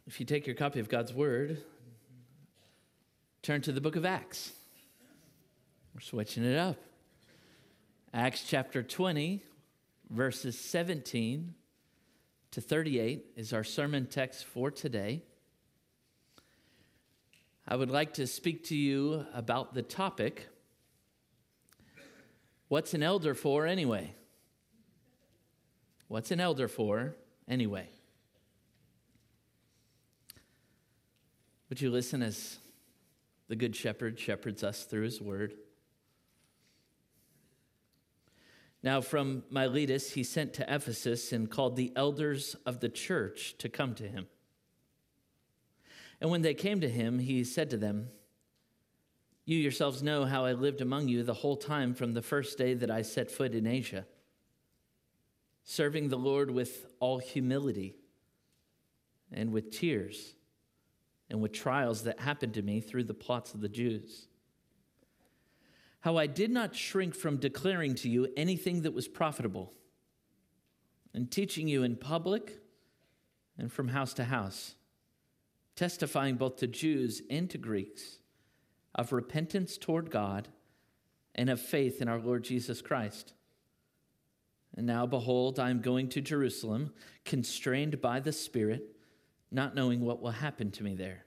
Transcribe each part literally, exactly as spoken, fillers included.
If you take your copy of God's Word, turn to the book of Acts. We're switching it up. Acts chapter twenty, verses seventeen to thirty-eight is our sermon text for today. I would like to speak to you about the topic, what's an elder for anyway? What's an elder for anyway? Would you listen as the Good Shepherd shepherds us through his word? Now, from Miletus, he sent to Ephesus and called the elders of the church to come to him. And when they came to him, he said to them, "You yourselves know how I lived among you the whole time from the first day that I set foot in Asia, serving the Lord with all humility and with tears and with trials that happened to me through the plots of the Jews. How I did not shrink from declaring to you anything that was profitable, and teaching you in public and from house to house, testifying both to Jews and to Greeks of repentance toward God and of faith in our Lord Jesus Christ. And now, behold, I am going to Jerusalem, constrained by the Spirit, not knowing what will happen to me there,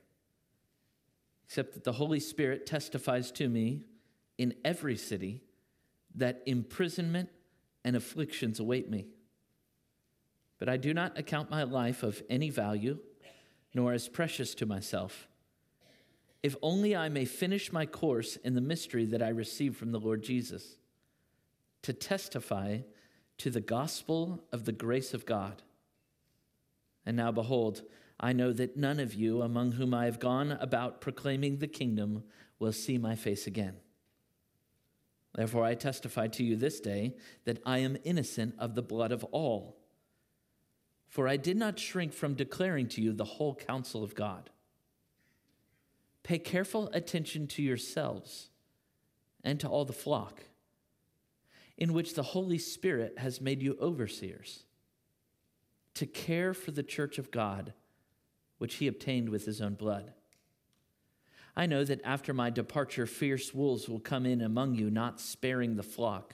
except that the Holy Spirit testifies to me in every city that imprisonment and afflictions await me. But I do not account my life of any value, nor as precious to myself, if only I may finish my course in the mystery that I received from the Lord Jesus, to testify to the gospel of the grace of God. And now, behold, I know that none of you among whom I have gone about proclaiming the kingdom will see my face again. Therefore, I testify to you this day that I am innocent of the blood of all. For I did not shrink from declaring to you the whole counsel of God. Pay careful attention to yourselves and to all the flock, in which the Holy Spirit has made you overseers, to care for the church of God, which he obtained with his own blood. I know that after my departure, fierce wolves will come in among you, not sparing the flock.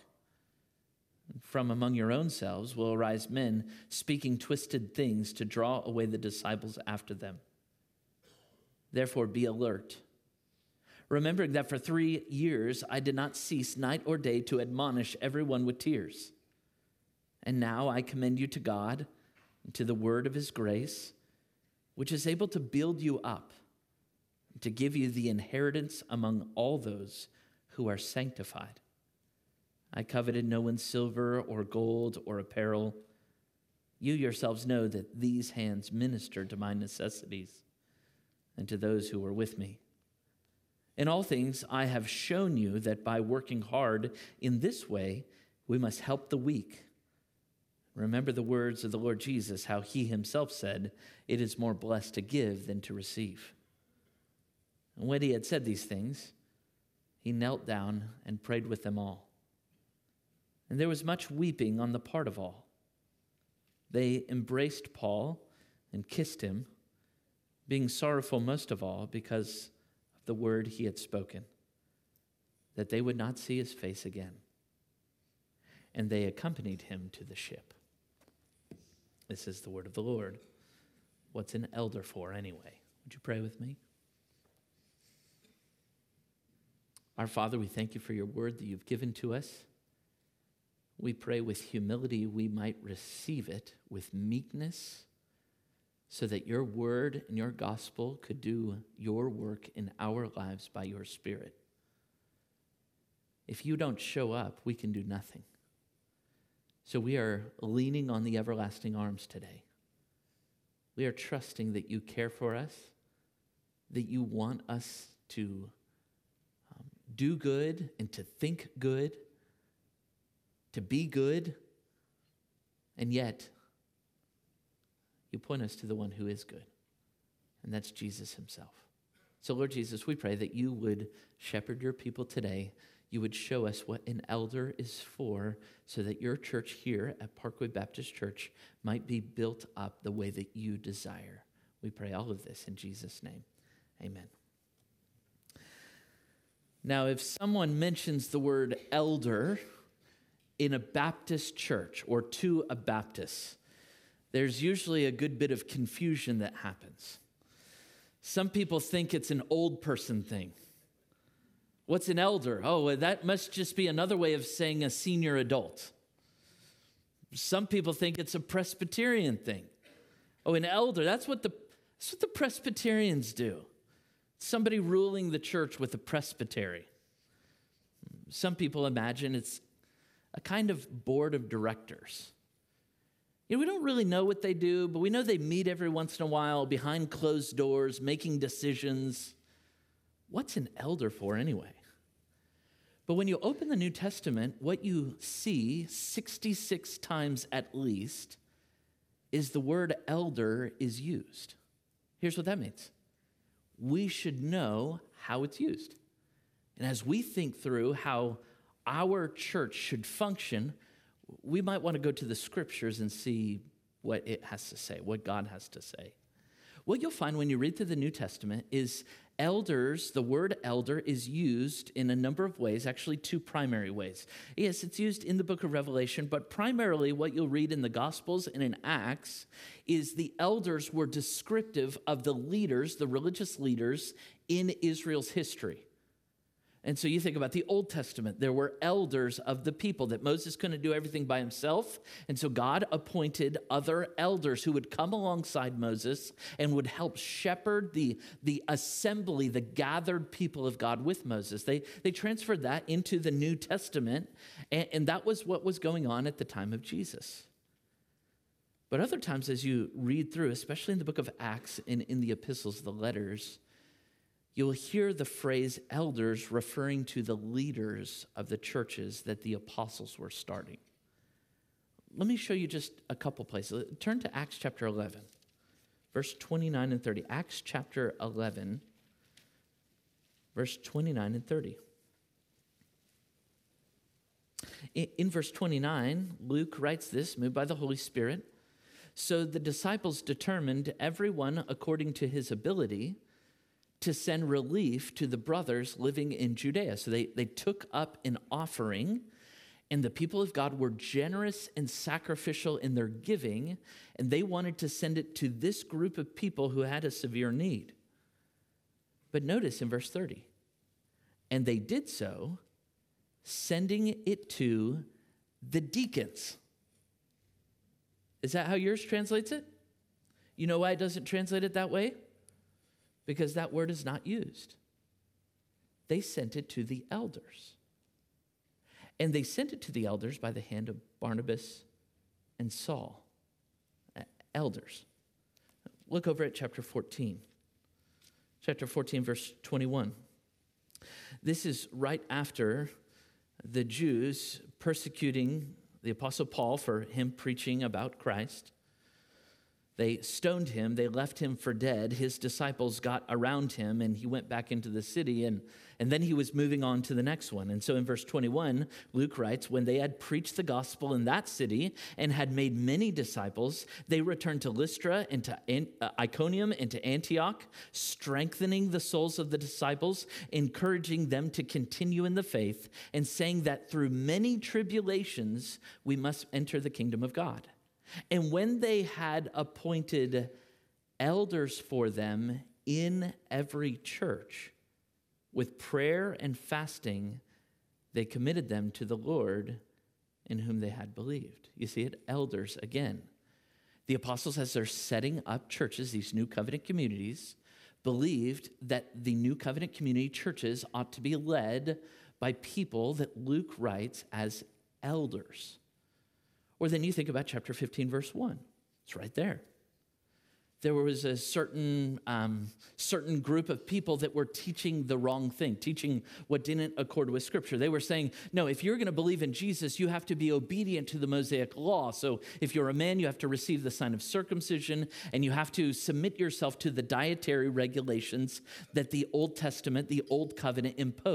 From among your own selves will arise men speaking twisted things to draw away the disciples after them. Therefore, be alert, remembering that for three years I did not cease night or day to admonish everyone with tears. And now I commend you to God and to the word of his grace, which is able to build you up, to give you the inheritance among all those who are sanctified. I coveted no one's silver or gold or apparel. You yourselves know that these hands ministered to my necessities and to those who were with me. In all things, I have shown you that by working hard in this way, we must help the weak. Remember the words of the Lord Jesus, how he himself said, "It is more blessed to give than to receive." And when he had said these things, he knelt down and prayed with them all. And there was much weeping on the part of all. They embraced Paul and kissed him, being sorrowful most of all because of the word he had spoken, that they would not see his face again. And they accompanied him to the ship. This is the word of the Lord. What's an elder for anyway? Would you pray with me? Our Father, we thank you for your word that you've given to us. We pray with humility we might receive it with meekness, so that your word and your gospel could do your work in our lives by your Spirit. If you don't show up, we can do nothing. So we are leaning on the everlasting arms today. We are trusting that you care for us, that you want us to um, do good and to think good, to be good, and yet you point us to the one who is good, and that's Jesus himself. So Lord Jesus, we pray that you would shepherd your people today. You would show us what an elder is for, so that your church here at Parkway Baptist Church might be built up the way that you desire. We pray all of this in Jesus' name. Amen. Now, if someone mentions the word elder in a Baptist church or to a Baptist, there's usually a good bit of confusion that happens. Some people think it's an old person thing. What's an elder? Oh, that must just be another way of saying a senior adult. Some people think it's a Presbyterian thing. Oh, an elder, that's what the, that's what the Presbyterians do. Somebody ruling the church with a presbytery. Some people imagine it's a kind of board of directors. You know, we don't really know what they do, but we know they meet every once in a while behind closed doors, making decisions. What's an elder for anyway? But when you open the New Testament, what you see sixty-six times at least is the word elder is used. Here's what that means. We should know how it's used. And as we think through how our church should function, we might want to go to the scriptures and see what it has to say, what God has to say. What you'll find when you read through the New Testament is elders, the word elder is used in a number of ways, actually two primary ways. Yes, it's used in the book of Revelation, but primarily what you'll read in the Gospels and in Acts is the elders were descriptive of the leaders, the religious leaders in Israel's history. And so you think about the Old Testament, there were elders of the people that Moses couldn't do everything by himself. And so God appointed other elders who would come alongside Moses and would help shepherd the, the assembly, the gathered people of God with Moses. They, they transferred that into the New Testament, and, and that was what was going on at the time of Jesus. But other times as you read through, especially in the book of Acts and in the epistles, the letters, you'll hear the phrase elders referring to the leaders of the churches that the apostles were starting. Let me show you just a couple places. Turn to Acts chapter eleven, verse twenty-nine and thirty. Acts chapter eleven, verse twenty-nine and thirty. In, in verse twenty-nine, Luke writes this, moved by the Holy Spirit. So the disciples determined, everyone according to his ability, to send relief to the brothers living in Judea. So they, they took up an offering, and the people of God were generous and sacrificial in their giving, and they wanted to send it to this group of people who had a severe need. But notice in verse thirty, and they did so, sending it to the deacons. Is that how yours translates it? You know why it doesn't translate it that way? Because that word is not used. They sent it to the elders. And they sent it to the elders by the hand of Barnabas and Saul. Elders. Look over at chapter fourteen. Chapter fourteen, verse twenty-one. This is right after the Jews persecuting the Apostle Paul for him preaching about Christ. They stoned him. They left him for dead. His disciples got around him, and he went back into the city, and, and then he was moving on to the next one. And so in verse twenty-one, Luke writes, when they had preached the gospel in that city and had made many disciples, they returned to Lystra and to Iconium and to Antioch, strengthening the souls of the disciples, encouraging them to continue in the faith, and saying that through many tribulations we must enter the kingdom of God. And when they had appointed elders for them in every church, with prayer and fasting, they committed them to the Lord in whom they had believed. You see it, elders again. The apostles, as they're setting up churches, these new covenant communities, believed that the new covenant community churches ought to be led by people that Luke writes as elders. Or then you think about chapter fifteen, verse one. It's right there. There was a certain, um, certain group of people that were teaching the wrong thing, teaching what didn't accord with Scripture. They were saying, no, if you're going to believe in Jesus, you have to be obedient to the Mosaic law. So if you're a man, you have to receive the sign of circumcision, and you have to submit yourself to the dietary regulations that the Old Testament, the Old Covenant imposed.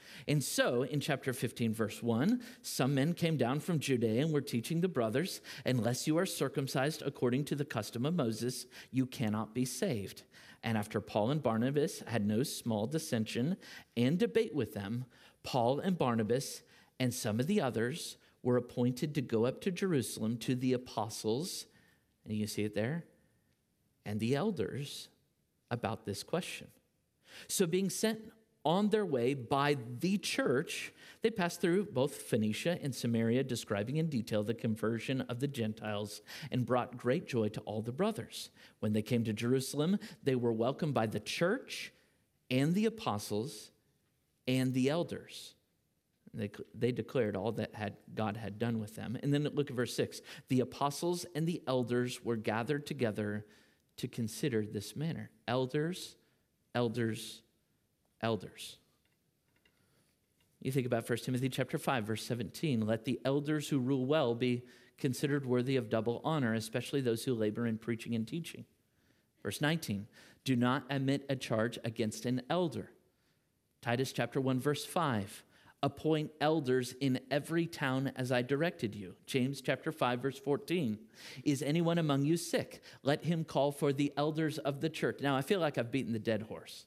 And so, in chapter fifteen, verse one, some men came down from Judea and were teaching the brothers, unless you are circumcised according to the custom of Moses, you cannot be saved. And after Paul and Barnabas had no small dissension and debate with them, Paul and Barnabas and some of the others were appointed to go up to Jerusalem to the apostles, and you see it there, and the elders about this question. So being sent on their way by the church, they passed through both Phoenicia and Samaria, describing in detail the conversion of the Gentiles, and brought great joy to all the brothers. When they came to Jerusalem, they were welcomed by the church and the apostles and the elders. They, they declared all that had, God had done with them. And then look at verse six. The apostles and the elders were gathered together to consider this matter. Elders, elders, elders. You think about First Timothy chapter five, verse seventeen. Let the elders who rule well be considered worthy of double honor, especially those who labor in preaching and teaching. Verse nineteen. Do not admit a charge against an elder. Titus chapter one, verse five. Appoint elders in every town as I directed you. James chapter five, verse fourteen. Is anyone among you sick? Let him call for the elders of the church. Now, I feel like I've beaten the dead horse.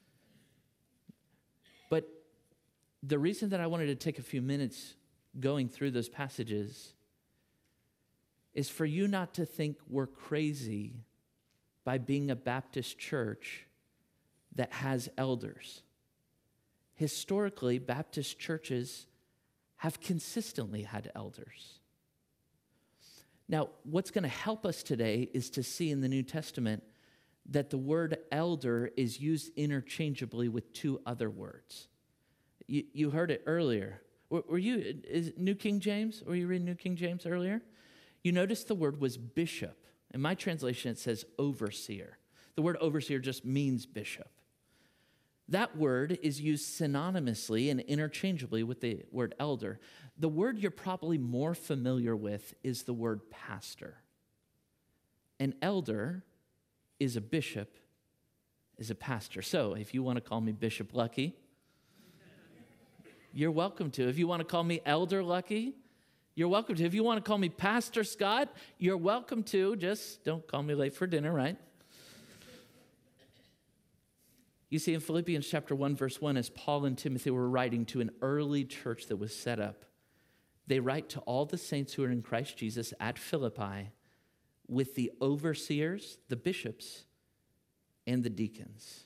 But the reason that I wanted to take a few minutes going through those passages is for you not to think we're crazy by being a Baptist church that has elders. Historically, Baptist churches have consistently had elders. Now, what's going to help us today is to see in the New Testament that the word elder is used interchangeably with two other words. You, you heard it earlier. Were, were you, is New King James? Were you reading New King James earlier? You noticed the word was bishop. In my translation, it says overseer. The word overseer just means bishop. That word is used synonymously and interchangeably with the word elder. The word you're probably more familiar with is the word pastor. An elder is a bishop, is a pastor. So if you want to call me Bishop Lucky, you're welcome to. If you want to call me Elder Lucky, you're welcome to. If you want to call me Pastor Scott, you're welcome to. Just don't call me late for dinner, right? You see, in Philippians chapter one, verse one, as Paul and Timothy were writing to an early church that was set up, they write to all the saints who are in Christ Jesus at Philippi with the overseers, the bishops, and the deacons.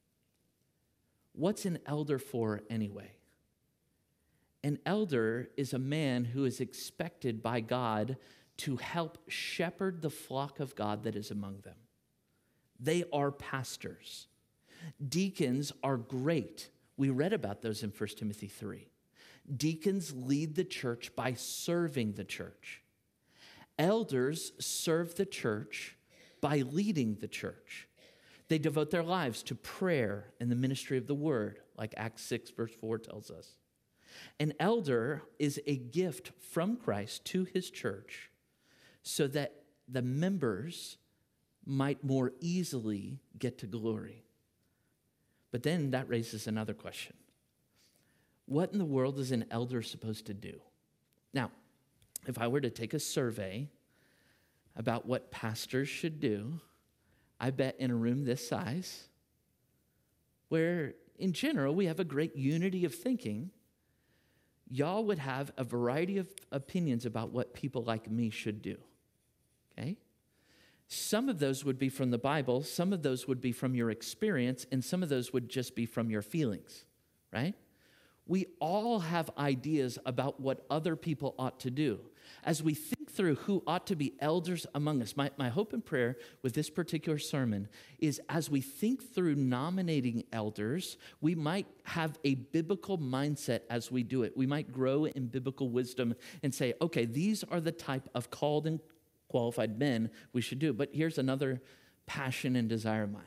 What's an elder for anyway? An elder is a man who is expected by God to help shepherd the flock of God that is among them. They are pastors. Deacons are great. We read about those in First Timothy three. Deacons lead the church by serving the church. Elders serve the church by leading the church. They devote their lives to prayer and the ministry of the word, like Acts six, verse four tells us. An elder is a gift from Christ to his church so that the members might more easily get to glory. But then that raises another question. What in the world is an elder supposed to do? Now, if I were to take a survey about what pastors should do, I bet in a room this size, where in general we have a great unity of thinking, y'all would have a variety of opinions about what people like me should do, okay? Some of those would be from the Bible, some of those would be from your experience, and some of those would just be from your feelings, right? We all have ideas about what other people ought to do. As we think through who ought to be elders among us, my, my hope and prayer with this particular sermon is as we think through nominating elders, we might have a biblical mindset as we do it. We might grow in biblical wisdom and say, okay, these are the type of called and qualified men we should do. But here's another passion and desire of mine.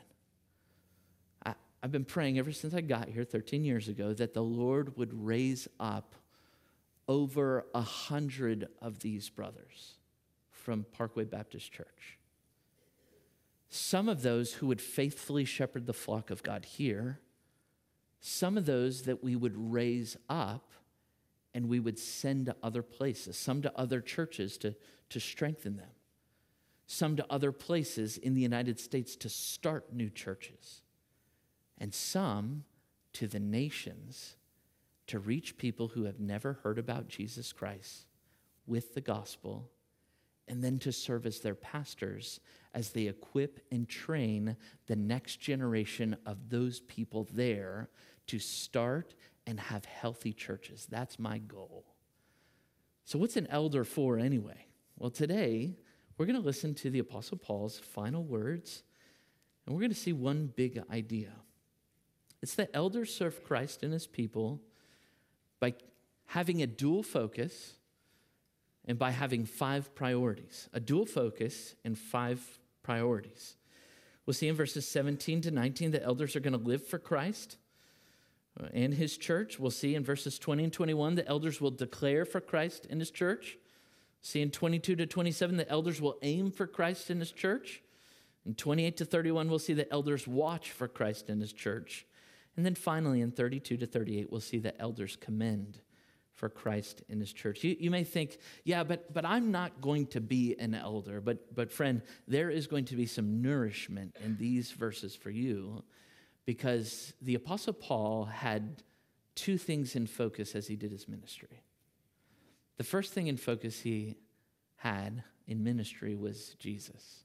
I, I've been praying ever since I got here thirteen years ago that the Lord would raise up over a hundred of these brothers from Parkway Baptist Church. Some of those who would faithfully shepherd the flock of God here, Some of those that we would raise up and we would send to other places, some to other churches to, to strengthen them, some to other places in the United States to start new churches, and some to the nations to reach people who have never heard about Jesus Christ with the gospel, and then to serve as their pastors as they equip and train the next generation of those people there to start and have healthy churches. That's my goal. So what's an elder for anyway? Well, today we're going to listen to the Apostle Paul's final words, and we're going to see one big idea. It's that elders serve Christ and his people by having a dual focus and by having five priorities. A dual focus and five priorities. We'll see in verses seventeen to nineteen that elders are going to live for Christ and his church. We'll see in verses twenty and twenty-one that elders will declare for Christ and his church. See in twenty-two to twenty-seven that elders will aim for Christ and his church. In twenty-eight to thirty-one, we'll see that elders watch for Christ and his church. And then finally in thirty-two to thirty-eight, we'll see that elders commend for Christ in his church. You, you may think, yeah, but but I'm not going to be an elder. But, but friend, there is going to be some nourishment in these verses for you, because the Apostle Paul had two things in focus as he did his ministry. The first thing in focus he had in ministry was Jesus.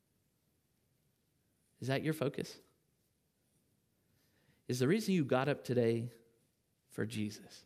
Is that your focus? Is the reason you got up today for Jesus?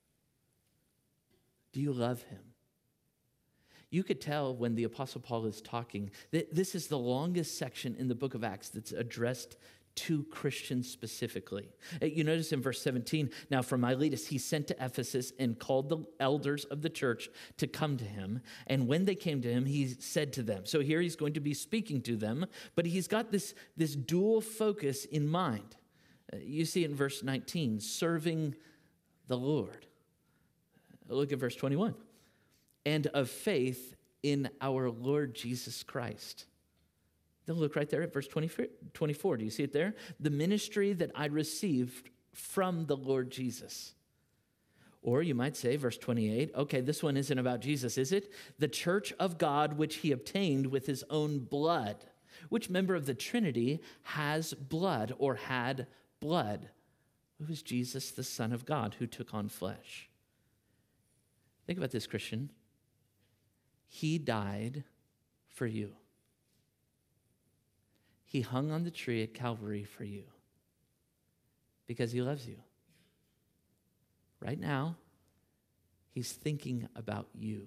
Do you love him? You could tell when the Apostle Paul is talking that this is the longest section in the book of Acts that's addressed to Christians specifically. You notice in verse seventeen, now from Miletus he sent to Ephesus and called the elders of the church to come to him. And when they came to him, he said to them. So here he's going to be speaking to them, but he's got this, this dual focus in mind. You see in verse nineteen, serving the Lord. Look at verse twenty-one. And of faith in our Lord Jesus Christ. Then look right there at verse twenty-four. Do you see it there? The ministry that I received from the Lord Jesus. Or you might say, verse twenty-eight, okay, this one isn't about Jesus, is it? The church of God which he obtained with his own blood. Which member of the Trinity has blood or had blood? It was Jesus, the Son of God, who took on flesh. Think about this, Christian. He died for you. He hung on the tree at Calvary for you because he loves you. Right now, he's thinking about you.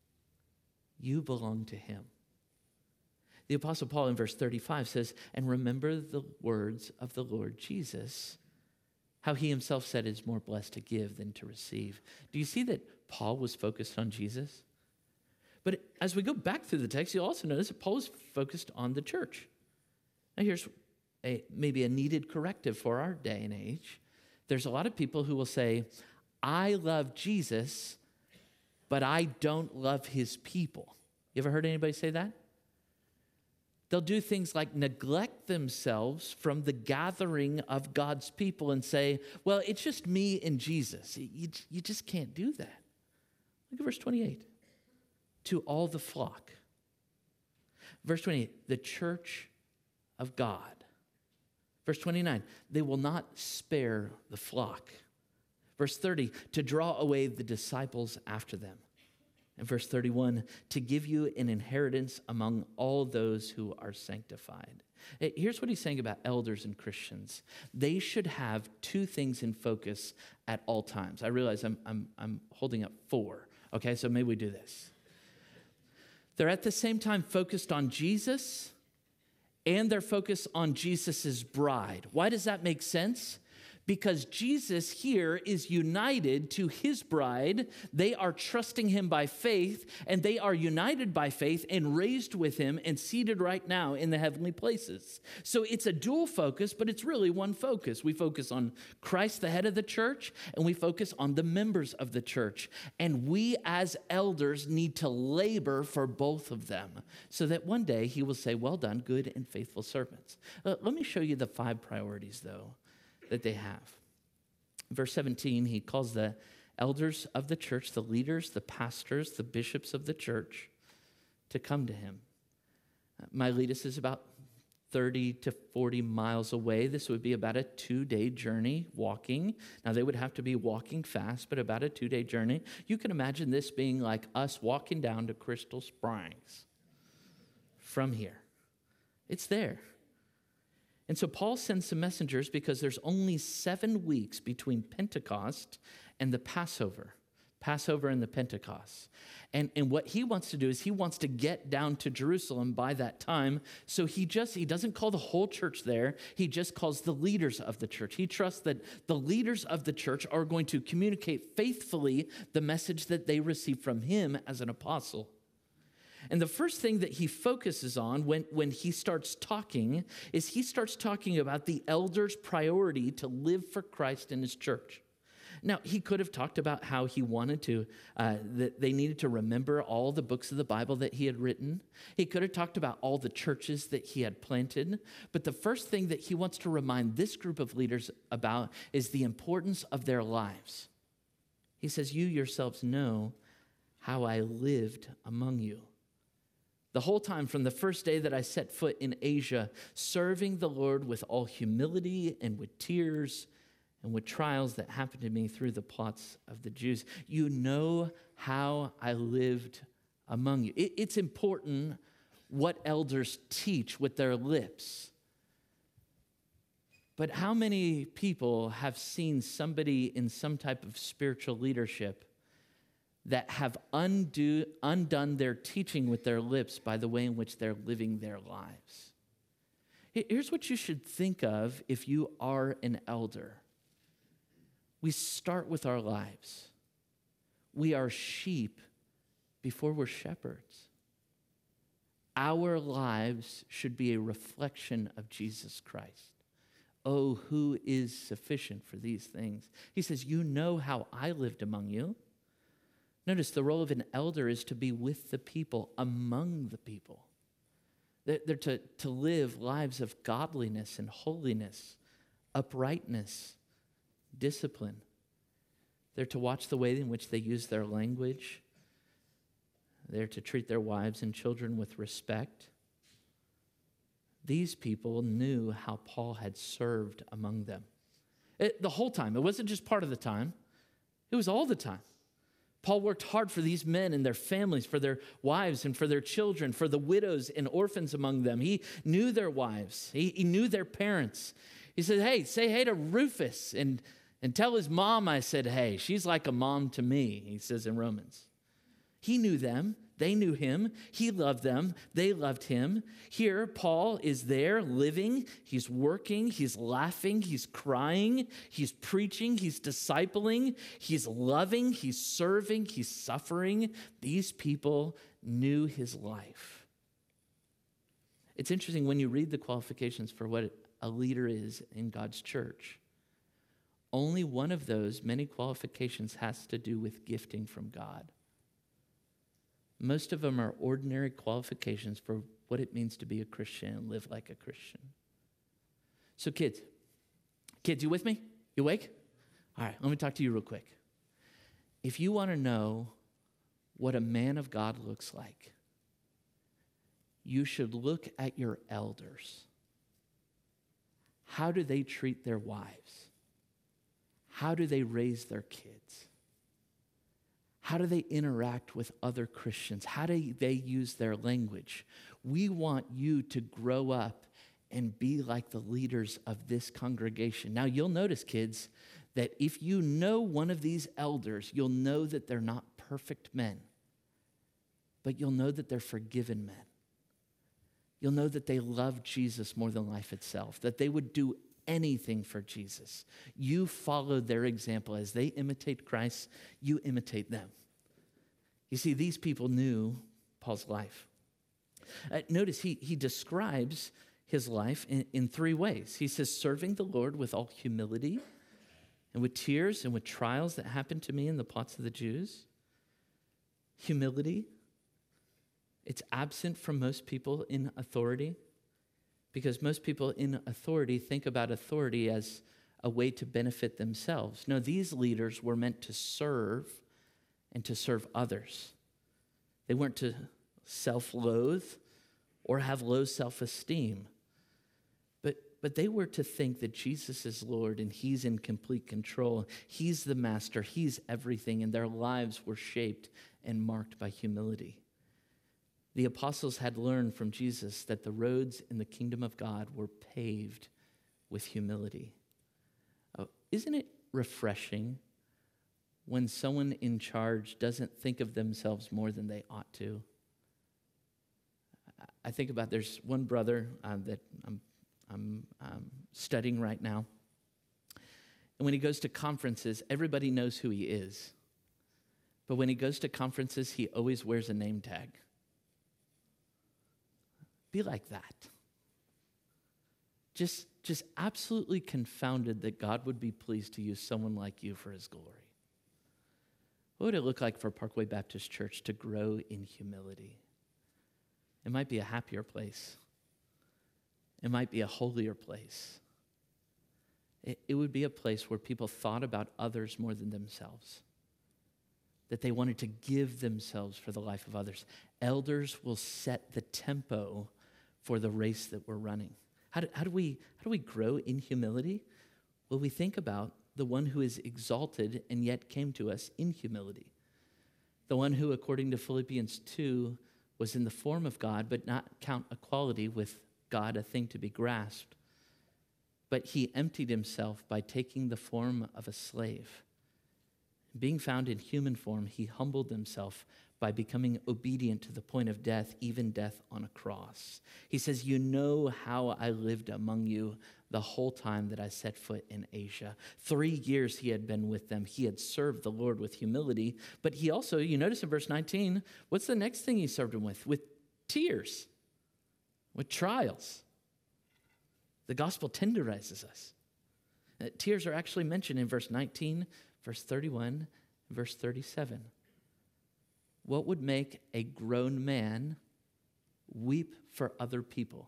You belong to him. The Apostle Paul in verse thirty-five says, and remember the words of the Lord Jesus, how he himself said it's more blessed to give than to receive. Do you see that Paul was focused on Jesus? But as we go back through the text, you'll also notice that Paul is focused on the church. Now here's a, maybe a needed corrective for our day and age. There's a lot of people who will say, I love Jesus, but I don't love his people. You ever heard anybody say that? They'll do things like neglect themselves from the gathering of God's people and say, well, it's just me and Jesus. You, you just can't do that. Look at verse twenty-eight. To all the flock. Verse twenty-eight, the church of God. Verse twenty-nine, they will not spare the flock. Verse thirty, to draw away the disciples after them. And verse thirty-one, to give you an inheritance among all those who are sanctified. Here's what he's saying about elders and Christians. They should have two things in focus at all times. I realize I'm, I'm, I'm holding up four. Okay, so maybe we do this. They're at the same time focused on Jesus, and they're focused on Jesus' bride. Why does that make sense? Because Jesus here is united to his bride. They are trusting him by faith, and they are united by faith and raised with him and seated right now in the heavenly places. So it's a dual focus, but it's really one focus. We focus on Christ, the head of the church, and we focus on the members of the church. And we as elders need to labor for both of them so that one day he will say, well done, good and faithful servants. Uh, let me show you the five priorities, though, that they have. Verse seventeen, he calls the elders of the church, the leaders, the pastors, the bishops of the church to come to him. Miletus is about thirty to forty miles away. This would be about a two-day journey walking. Now, they would have to be walking fast, but about a two-day journey. You can imagine this being like us walking down to Crystal Springs from here. It's there. And so Paul sends some messengers because there's only seven weeks between Pentecost and the Passover. Passover and the Pentecost. And, and what he wants to do is he wants to get down to Jerusalem by that time. So he just, he doesn't call the whole church there. He just calls the leaders of the church. He trusts that the leaders of the church are going to communicate faithfully the message that they received from him as an apostle. And the first thing that he focuses on when, when he starts talking is he starts talking about the elders' priority to live for Christ in his church. Now, he could have talked about how he wanted to, uh, that they needed to remember all the books of the Bible that he had written. He could have talked about all the churches that he had planted. But the first thing that he wants to remind this group of leaders about is the importance of their lives. He says, you yourselves know how I lived among you. The whole time from the first day that I set foot in Asia, serving the Lord with all humility and with tears and with trials that happened to me through the plots of the Jews. You know how I lived among you. It, it's important what elders teach with their lips. But how many people have seen somebody in some type of spiritual leadership that have undo, undone their teaching with their lips by the way in which they're living their lives? Here's what you should think of if you are an elder. We start with our lives. We are sheep before we're shepherds. Our lives should be a reflection of Jesus Christ. Oh, who is sufficient for these things? He says, you know how I lived among you. Notice the role of an elder is to be with the people, among the people. They're, they're to, to live lives of godliness and holiness, uprightness, discipline. They're to watch the way in which they use their language. They're to treat their wives and children with respect. These people knew how Paul had served among them. It, the whole time. It wasn't just part of the time. It was all the time. Paul worked hard for these men and their families, for their wives and for their children, for the widows and orphans among them. He knew their wives. He, he knew their parents. He said, hey, say hey to Rufus and, and tell his mom I said hey. She's like a mom to me, he says in Romans. He knew them. They knew him. He loved them. They loved him. Here, Paul is there living. He's working. He's laughing. He's crying. He's preaching. He's discipling. He's loving. He's serving. He's suffering. These people knew his life. It's interesting when you read the qualifications for what a leader is in God's church. Only one of those many qualifications has to do with gifting from God. Most of them are ordinary qualifications for what it means to be a Christian and live like a Christian. So kids, kids, you with me? You awake? All right, let me talk to you real quick. If you want to know what a man of God looks like, you should look at your elders. How do they treat their wives? How do they raise their kids? How do they interact with other Christians? How do they use their language? We want you to grow up and be like the leaders of this congregation. Now, you'll notice, kids, that if you know one of these elders, you'll know that they're not perfect men, but you'll know that they're forgiven men. You'll know that they love Jesus more than life itself, that they would do anything for Jesus. You follow their example. As they imitate Christ, you imitate them. You see, these people knew Paul's life. Uh, notice he, he describes his life in, in three ways. He says, serving the Lord with all humility and with tears and with trials that happened to me in the plots of the Jews. Humility. It's absent from most people in authority, because most people in authority think about authority as a way to benefit themselves. No, these leaders were meant to serve and to serve others. They weren't to self-loathe or have low self-esteem. But, but they were to think that Jesus is Lord and he's in complete control. He's the master. He's everything. And their lives were shaped and marked by humility. The apostles had learned from Jesus that the roads in the kingdom of God were paved with humility. Oh, isn't it refreshing when someone in charge doesn't think of themselves more than they ought to? I think about, there's one brother uh, that I'm, I'm um, studying right now. And when he goes to conferences, everybody knows who he is. But when he goes to conferences, he always wears a name tag. Be like that. Just, just absolutely confounded that God would be pleased to use someone like you for his glory. What would it look like for Parkway Baptist Church to grow in humility? It might be a happier place. It might be a holier place. It, it would be a place where people thought about others more than themselves, that they wanted to give themselves for the life of others. Elders will set the tempo for the race that we're running. How do, how do we, how do we grow in humility? Well, we think about the one who is exalted and yet came to us in humility. The one who, according to Philippians two, was in the form of God, but not count equality with God a thing to be grasped. But he emptied himself by taking the form of a slave. Being found in human form, he humbled himself by becoming obedient to the point of death, even death on a cross. He says, you know how I lived among you the whole time that I set foot in Asia. Three years he had been with them. He had served the Lord with humility. But he also, you notice in verse nineteen, what's the next thing he served him with? With tears, with trials. The gospel tenderizes us. Uh, tears are actually mentioned in verse nineteen, verse thirty-one, and verse thirty-seven. What would make a grown man weep for other people?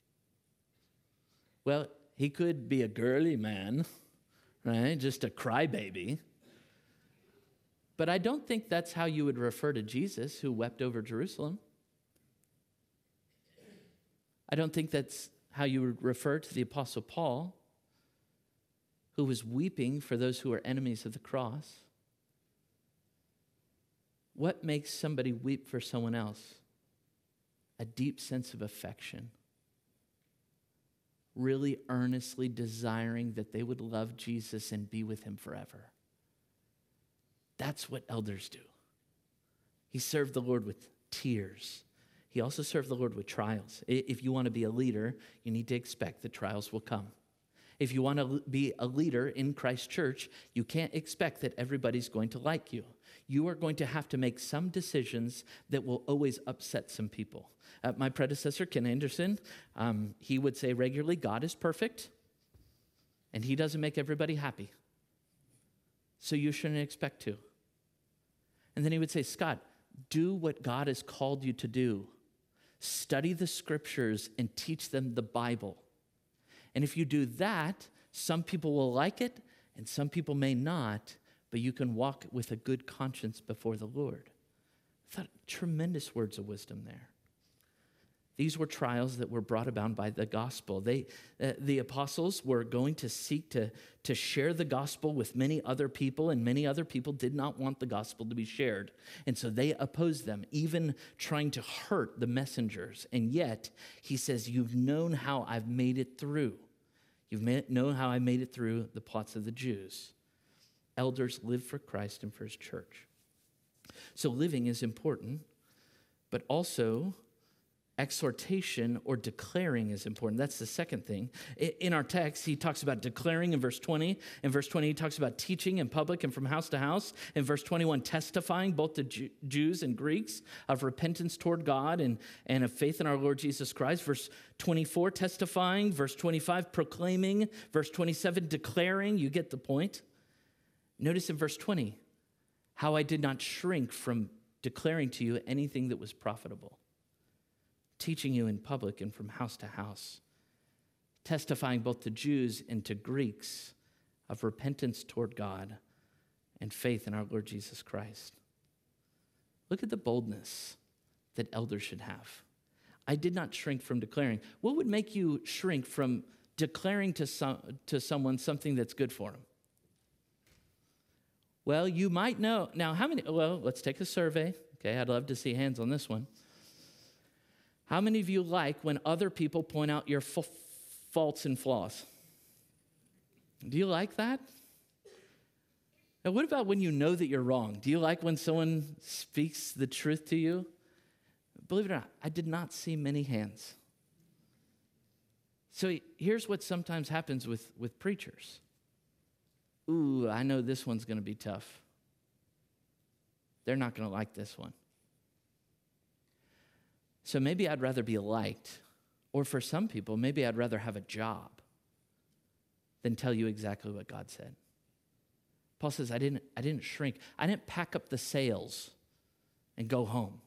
Well, he could be a girly man, right? Just a crybaby. But I don't think that's how you would refer to Jesus, who wept over Jerusalem. I don't think that's how you would refer to the Apostle Paul, who was weeping for those who are enemies of the cross. What makes somebody weep for someone else? A deep sense of affection. Really earnestly desiring that they would love Jesus and be with him forever. That's what elders do. He served the Lord with tears. He also served the Lord with trials. If you want to be a leader, you need to expect that trials will come. If you want to be a leader in Christ Church, you can't expect that everybody's going to like you. You are going to have to make some decisions that will always upset some people. Uh, my predecessor, Ken Anderson, um, he would say regularly, God is perfect, and he doesn't make everybody happy. So you shouldn't expect to. And then he would say, Scott, do what God has called you to do. Study the scriptures and teach them the Bible. And if you do that, some people will like it and some people may not, but you can walk with a good conscience before the Lord. I thought tremendous words of wisdom there. These were trials that were brought about by the gospel. They, uh, the apostles were going to seek to, to share the gospel with many other people, and many other people did not want the gospel to be shared. And so they opposed them, even trying to hurt the messengers. And yet, he says, you've known how I've made it through. You've made, known how I made it through the plots of the Jews. Elders live for Christ and for his church. So living is important, but also exhortation or declaring is important. That's the second thing. In our text, he talks about declaring in verse twenty. In verse twenty, he talks about teaching in public and from house to house. In verse twenty-one, testifying both to Jew- Jews and Greeks of repentance toward God and, and of faith in our Lord Jesus Christ. Verse twenty-four, testifying. Verse twenty-five, proclaiming. Verse twenty-seven, declaring. You get the point. Notice in verse twenty, how I did not shrink from declaring to you anything that was profitable. Teaching you in public and from house to house, testifying both to Jews and to Greeks of repentance toward God and faith in our Lord Jesus Christ. Look at the boldness that elders should have. I did not shrink from declaring. What would make you shrink from declaring to some, to someone something that's good for them? Well, you might know. Now, how many, well, let's take a survey. Okay, I'd love to see hands on this one. How many of you like when other people point out your f- faults and flaws? Do you like that? Now, what about when you know that you're wrong? Do you like when someone speaks the truth to you? Believe it or not, I did not see many hands. So here's what sometimes happens with, with preachers. Ooh, I know this one's going to be tough. They're not going to like this one. So maybe I'd rather be liked, or for some people, maybe I'd rather have a job than tell you exactly what God said. Paul says, I didn't, I didn't shrink. I didn't pack up the sails and go home.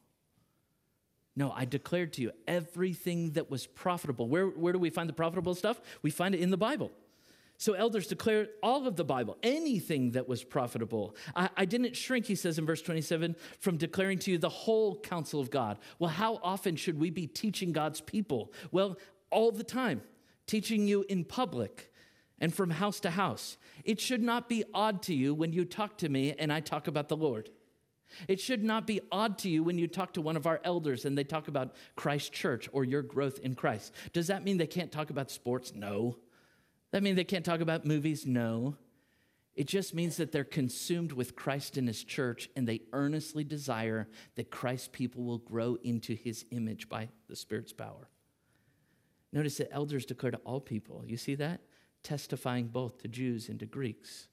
No, I declared to you everything that was profitable. Where, where do we find the profitable stuff? We find it in the Bible. So elders declare all of the Bible, anything that was profitable. I, I didn't shrink, he says in verse twenty-seven, from declaring to you the whole counsel of God. Well, how often should we be teaching God's people? Well, all the time, teaching you in public and from house to house. It should not be odd to you when you talk to me and I talk about the Lord. It should not be odd to you when you talk to one of our elders and they talk about Christ Church or your growth in Christ. Does that mean they can't talk about sports? No. That mean they can't talk about movies? No. It just means that they're consumed with Christ and his church and they earnestly desire that Christ's people will grow into his image by the Spirit's power. Notice that elders declare to all people. You see that? Testifying both to Jews and to Greeks.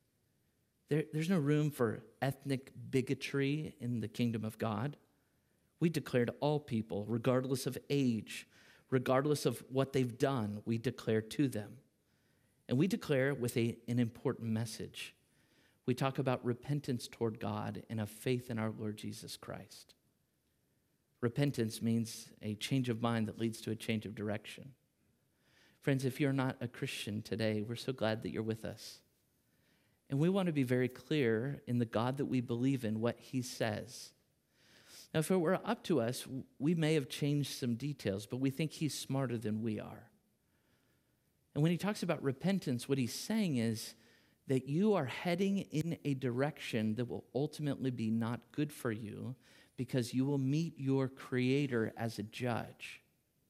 There, there's no room for ethnic bigotry in the kingdom of God. We declare to all people, regardless of age, regardless of what they've done, we declare to them. And we declare with a, an important message. We talk about repentance toward God and a faith in our Lord Jesus Christ. Repentance means a change of mind that leads to a change of direction. Friends, if you're not a Christian today, we're so glad that you're with us. And we want to be very clear in the God that we believe in, what he says. Now, if it were up to us, we may have changed some details, but we think he's smarter than we are. And when he talks about repentance, what he's saying is that you are heading in a direction that will ultimately be not good for you because you will meet your Creator as a judge.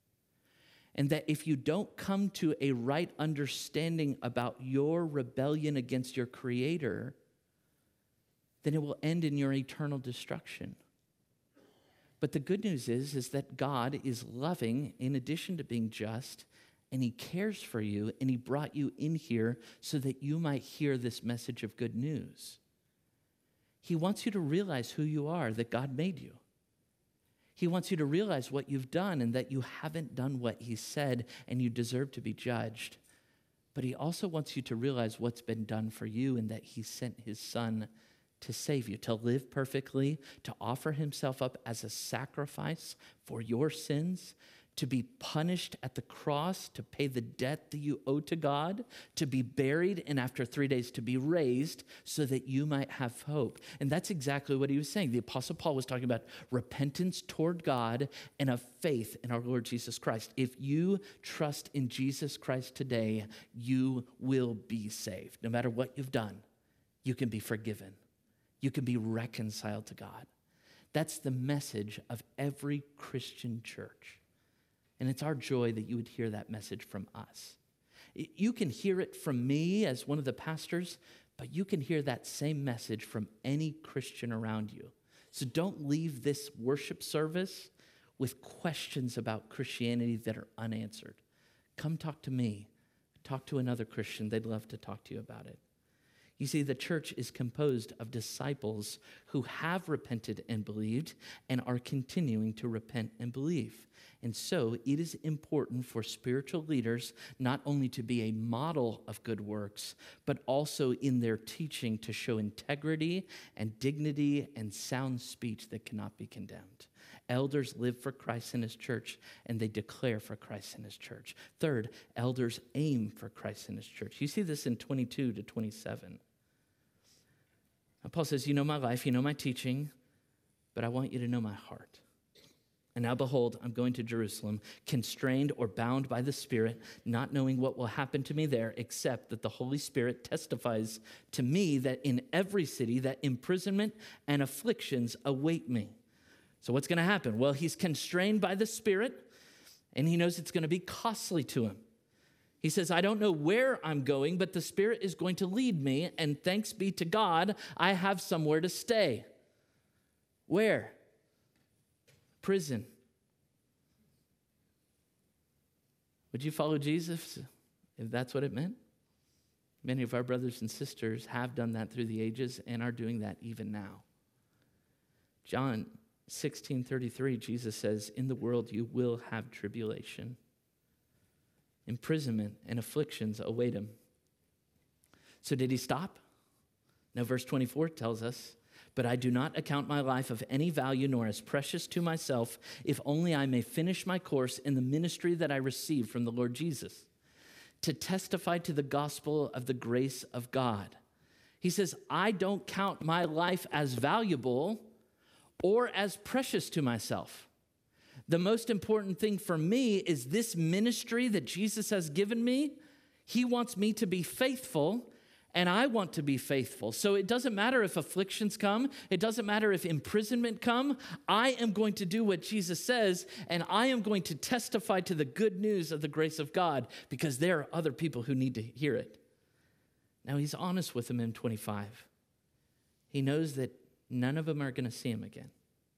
And that if you don't come to a right understanding about your rebellion against your Creator, then it will end in your eternal destruction. But the good news is, is that God is loving in addition to being just, and he cares for you, and he brought you in here so that you might hear this message of good news. He wants you to realize who you are, that God made you. He wants you to realize what you've done and that you haven't done what he said and you deserve to be judged. But he also wants you to realize what's been done for you and that he sent his son to save you, to live perfectly, to offer himself up as a sacrifice for your sins, to be punished at the cross, to pay the debt that you owe to God, to be buried, and after three days to be raised so that you might have hope. And that's exactly what he was saying. The Apostle Paul was talking about repentance toward God and a faith in our Lord Jesus Christ. If you trust in Jesus Christ today, you will be saved. No matter what you've done, you can be forgiven. You can be reconciled to God. That's the message of every Christian church. And it's our joy that you would hear that message from us. You can hear it from me as one of the pastors, but you can hear that same message from any Christian around you. So don't leave this worship service with questions about Christianity that are unanswered. Come talk to me. Talk to another Christian. They'd love to talk to you about it. You see, the church is composed of disciples who have repented and believed and are continuing to repent and believe. And so it is important for spiritual leaders not only to be a model of good works, but also in their teaching to show integrity and dignity and sound speech that cannot be condemned. Elders live for Christ and his church, and they declare for Christ and his church. Third, elders aim for Christ and his church. You see this in twenty-two to twenty-seven. Now, Paul says, you know my life, you know my teaching, but I want you to know my heart. And now behold, I'm going to Jerusalem, constrained or bound by the Spirit, not knowing what will happen to me there, except that the Holy Spirit testifies to me that in every city that imprisonment and afflictions await me. So what's going to happen? Well, he's constrained by the Spirit, and he knows it's going to be costly to him. He says, I don't know where I'm going, but the Spirit is going to lead me, and thanks be to God, I have somewhere to stay. Where? Prison. Would you follow Jesus if that's what it meant? Many of our brothers and sisters have done that through the ages and are doing that even now. John sixteen thirty-three, Jesus says, in the world you will have tribulation. Imprisonment and afflictions await him. So did he stop? No, verse twenty-four tells us, but I do not account my life of any value nor as precious to myself, if only I may finish my course in the ministry that I received from the Lord Jesus, to testify to the gospel of the grace of God. He says, I don't count my life as valuable or as precious to myself. The most important thing for me is this ministry that Jesus has given me. He wants me to be faithful, and I want to be faithful. So it doesn't matter if afflictions come. It doesn't matter if imprisonment come. I am going to do what Jesus says, and I am going to testify to the good news of the grace of God, because there are other people who need to hear it. Now, he's honest with them in twenty-five. He knows that none of them are going to see him again.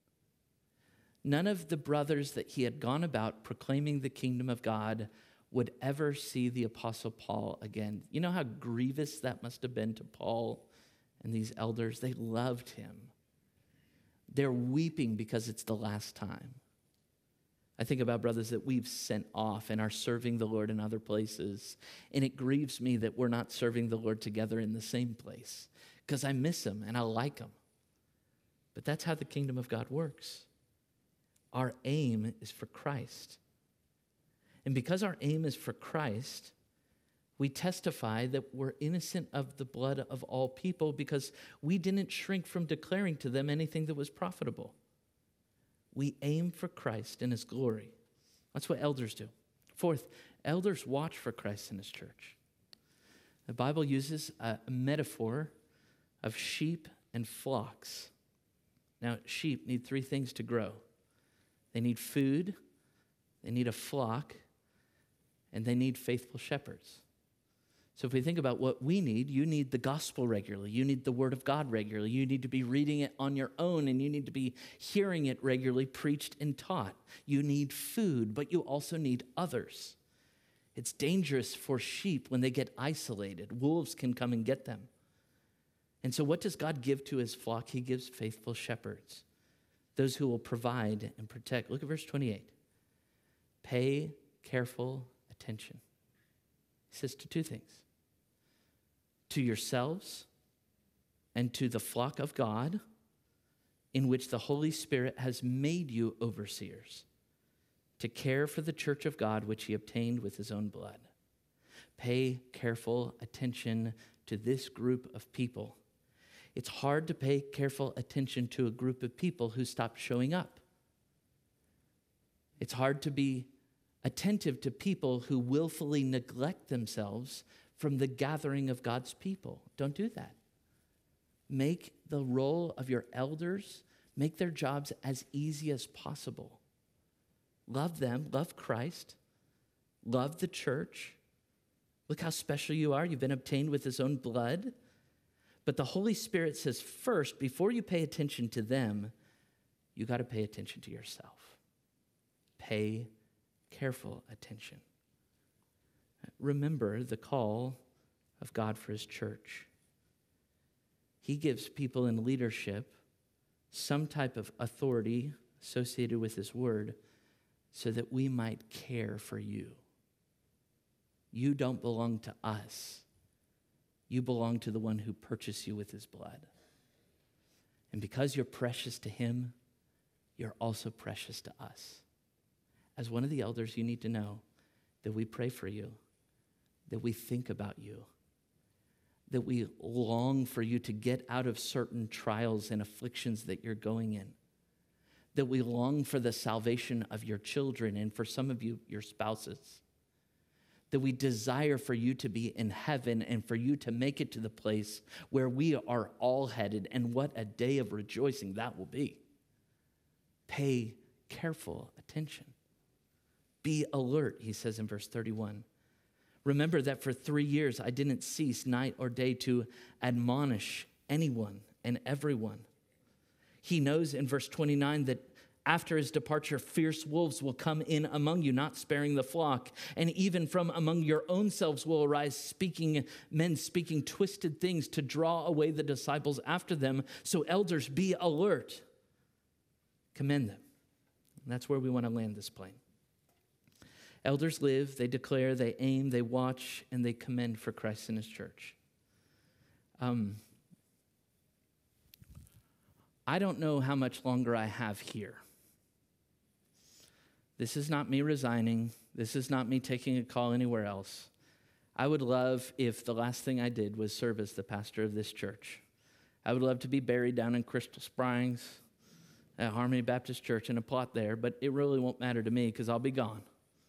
None of the brothers that he had gone about proclaiming the kingdom of God would ever see the Apostle Paul again. You know how grievous that must have been to Paul and these elders? They loved him. They're weeping because it's the last time. I think about brothers that we've sent off and are serving the Lord in other places, and it grieves me that we're not serving the Lord together in the same place, because I miss him and I like him. But that's how the kingdom of God works. Our aim is for Christ. And because our aim is for Christ, we testify that we're innocent of the blood of all people, because we didn't shrink from declaring to them anything that was profitable. We aim for Christ and his glory. That's what elders do. Fourth, elders watch for Christ and his church. The Bible uses a metaphor of sheep and flocks. Now, sheep need three things to grow. They need food, they need a flock, and they need faithful shepherds. So if we think about what we need, you need the gospel regularly. You need the word of God regularly. You need to be reading it on your own, and you need to be hearing it regularly preached and taught. You need food, but you also need others. It's dangerous for sheep when they get isolated. Wolves can come and get them. And so what does God give to his flock? He gives faithful shepherds, those who will provide and protect. Look at verse twenty-eight. Pay careful attention. He says to two things. To yourselves and to the flock of God, in which the Holy Spirit has made you overseers, to care for the church of God, which he obtained with his own blood. Pay careful attention to this group of people. It's hard to pay careful attention to a group of people who stop showing up. It's hard to be attentive to people who willfully neglect themselves from the gathering of God's people. Don't do that. Make the role of your elders, make their jobs as easy as possible. Love them, love Christ, love the church. Look how special you are. You've been obtained with his own blood. But the Holy Spirit says first, before you pay attention to them, you got to pay attention to yourself. Pay careful attention. Remember the call of God for his church. He gives people in leadership some type of authority associated with his word so that we might care for you. You don't belong to us. You belong to the one who purchased you with his blood. And because you're precious to him, you're also precious to us. As one of the elders, you need to know that we pray for you, that we think about you, that we long for you to get out of certain trials and afflictions that you're going in, that we long for the salvation of your children and for some of you, your spouses, that we desire for you to be in heaven and for you to make it to the place where we are all headed, and what a day of rejoicing that will be. Pay careful attention. Be alert, he says in verse thirty-one. Remember that for three years I didn't cease night or day to admonish anyone and everyone. He knows in verse twenty-nine that after his departure, fierce wolves will come in among you, not sparing the flock. And even from among your own selves will arise speaking men speaking twisted things to draw away the disciples after them. So elders, be alert. Commend them. And that's where we want to land this plane. Elders live, they declare, they aim, they watch, and they commend for Christ and his church. Um, I don't know how much longer I have here. This is not me resigning. This is not me taking a call anywhere else. I would love if the last thing I did was serve as the pastor of this church. I would love to be buried down in Crystal Springs at Harmony Baptist Church in a plot there, but it really won't matter to me because I'll be gone.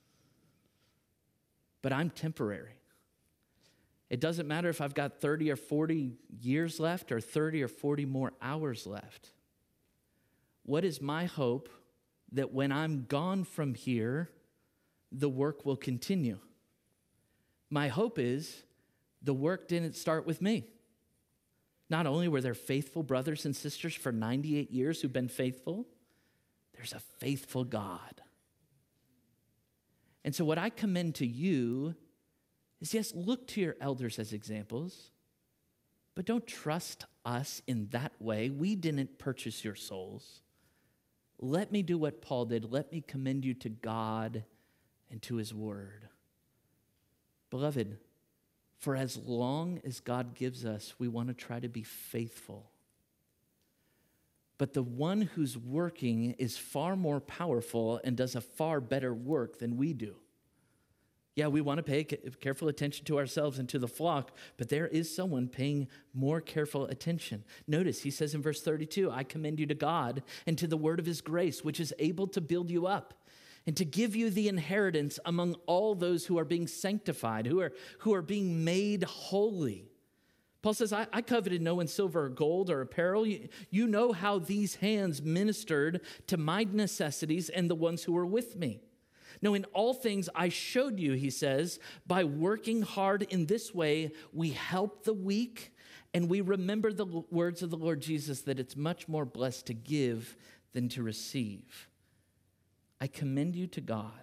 But I'm temporary. It doesn't matter if I've got thirty or forty years left or thirty or forty more hours left. What is my hope? That when I'm gone from here, the work will continue. My hope is the work didn't start with me. Not only were there faithful brothers and sisters for ninety-eight years who've been faithful, there's a faithful God. And so what I commend to you is, yes, look to your elders as examples, but don't trust us in that way. We didn't purchase your souls. Let me do what Paul did. Let me commend you to God and to his word. Beloved, for as long as God gives us, we want to try to be faithful. But the one who's working is far more powerful and does a far better work than we do. Yeah, we want to pay careful attention to ourselves and to the flock, but there is someone paying more careful attention. Notice he says in verse thirty-two, I commend you to God and to the word of his grace, which is able to build you up and to give you the inheritance among all those who are being sanctified, who are, who are being made holy. Paul says, I, I coveted no one's silver or gold or apparel. You, you know how these hands ministered to my necessities and the ones who were with me. No, in all things I showed you, he says, by working hard in this way, we help the weak and we remember the words of the Lord Jesus that it's much more blessed to give than to receive. I commend you to God.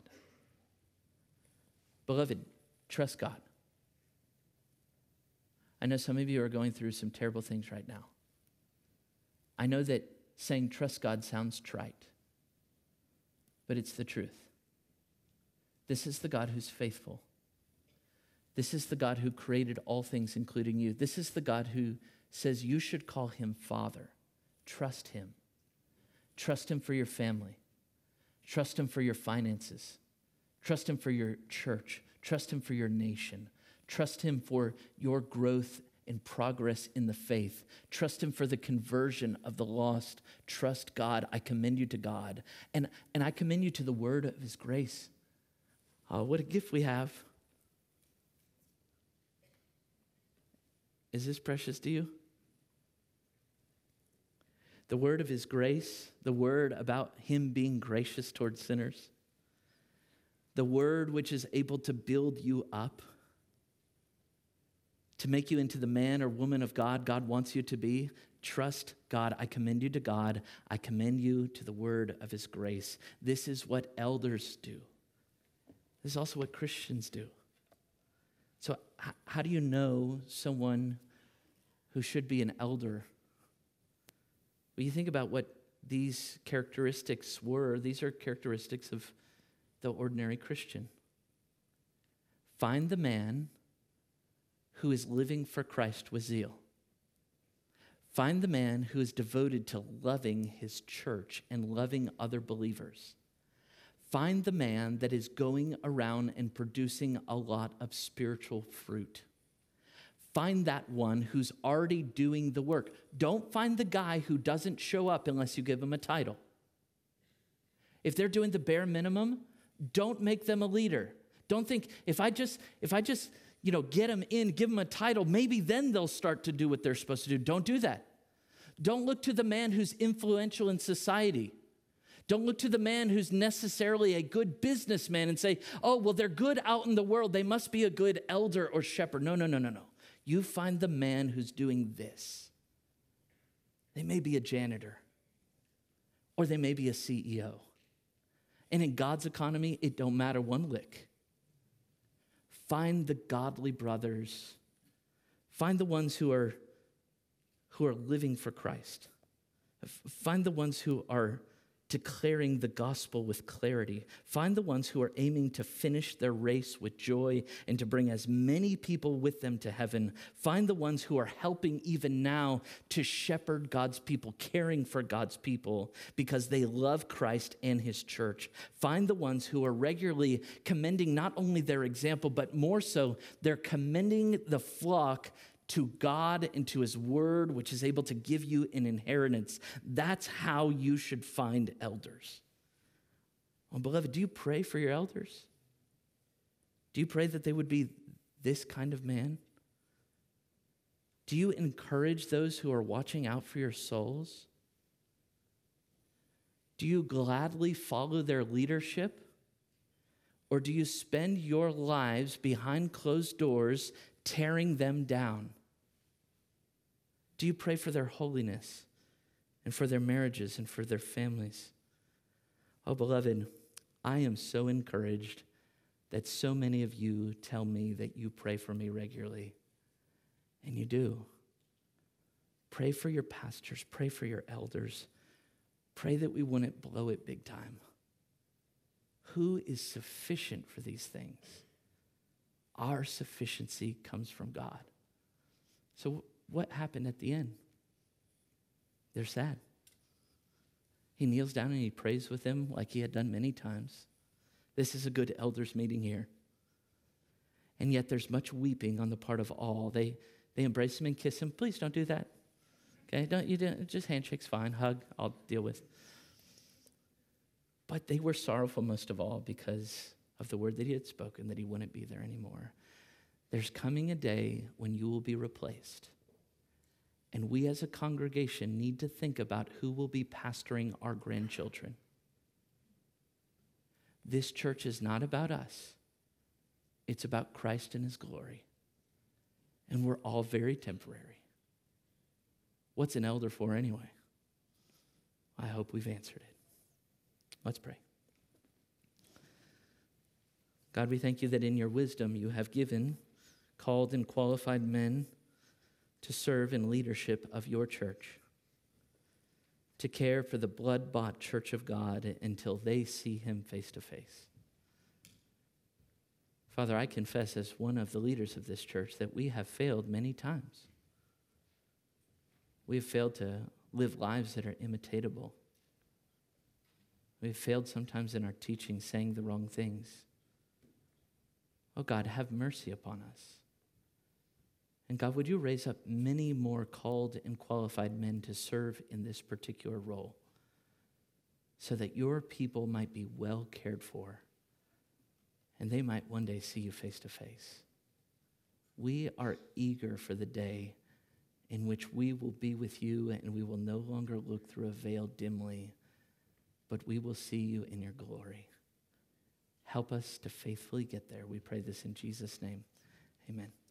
Beloved, trust God. I know some of you are going through some terrible things right now. I know that saying trust God sounds trite, but it's the truth. This is the God who's faithful. This is the God who created all things, including you. This is the God who says you should call him Father. Trust him. Trust him for your family. Trust him for your finances. Trust him for your church. Trust him for your nation. Trust him for your growth and progress in the faith. Trust him for the conversion of the lost. Trust God. I commend you to God. And, and I commend you to the word of his grace. Oh, what a gift we have. Is this precious to you? The word of his grace, the word about him being gracious towards sinners, the word which is able to build you up, to make you into the man or woman of God God wants you to be. Trust God. I commend you to God. I commend you to the word of his grace. This is what elders do. This is also what Christians do. So h- how do you know someone who should be an elder? Well, you think about what these characteristics were. These are characteristics of the ordinary Christian. Find the man who is living for Christ with zeal. Find the man who is devoted to loving his church and loving other believers. Find the man that is going around and producing a lot of spiritual fruit. Find that one who's already doing the work. Don't find the guy who doesn't show up unless you give him a title. If they're doing the bare minimum, don't make them a leader. Don't think, if I just, if I just, you know, get them in, give them a title, maybe then they'll start to do what they're supposed to do. Don't do that. Don't look to the man who's influential in society. Don't look to the man who's necessarily a good businessman and say, oh, well, they're good out in the world. They must be a good elder or shepherd. No, no, no, no, no. You find the man who's doing this. They may be a janitor, or they may be a C E O. And in God's economy, it don't matter one lick. Find the godly brothers. Find the ones who are, who are living for Christ. Find the ones who are declaring the gospel with clarity. Find the ones who are aiming to finish their race with joy and to bring as many people with them to heaven. Find the ones who are helping even now to shepherd God's people, caring for God's people because they love Christ and his church. Find the ones who are regularly commending not only their example, but more so, they're commending the flock to God and to his word, which is able to give you an inheritance. That's how you should find elders. Well, beloved, do you pray for your elders? Do you pray that they would be this kind of man? Do you encourage those who are watching out for your souls? Do you gladly follow their leadership? Or do you spend your lives behind closed doors tearing them down? Do you pray for their holiness and for their marriages and for their families? Oh, beloved, I am so encouraged that so many of you tell me that you pray for me regularly. And you do. Pray for your pastors. Pray for your elders. Pray that we wouldn't blow it big time. Who is sufficient for these things? Our sufficiency comes from God. So what happened at the end? They're sad. He kneels down and he prays with them like he had done many times. This is a good elders meeting here. And yet there's much weeping on the part of all. They they embrace him and kiss him. Please don't do that. Okay, don't you do, just handshake's fine. Hug, I'll deal with. But they were sorrowful most of all because of the word that he had spoken, that he wouldn't be there anymore. There's coming a day when you will be replaced. And we as a congregation need to think about who will be pastoring our grandchildren. This church is not about us. It's about Christ and his glory. And we're all very temporary. What's an elder for anyway? I hope we've answered it. Let's pray. God, we thank you that in your wisdom you have given called and qualified men to serve in leadership of your church, to care for the blood-bought church of God until they see him face to face. Father, I confess as one of the leaders of this church that we have failed many times. We have failed to live lives that are imitatable. We have failed sometimes in our teaching, saying the wrong things. Oh God, have mercy upon us. And God, would you raise up many more called and qualified men to serve in this particular role so that your people might be well cared for and they might one day see you face to face. We are eager for the day in which we will be with you and we will no longer look through a veil dimly, but we will see you in your glory. Help us to faithfully get there. We pray this in Jesus' name. Amen.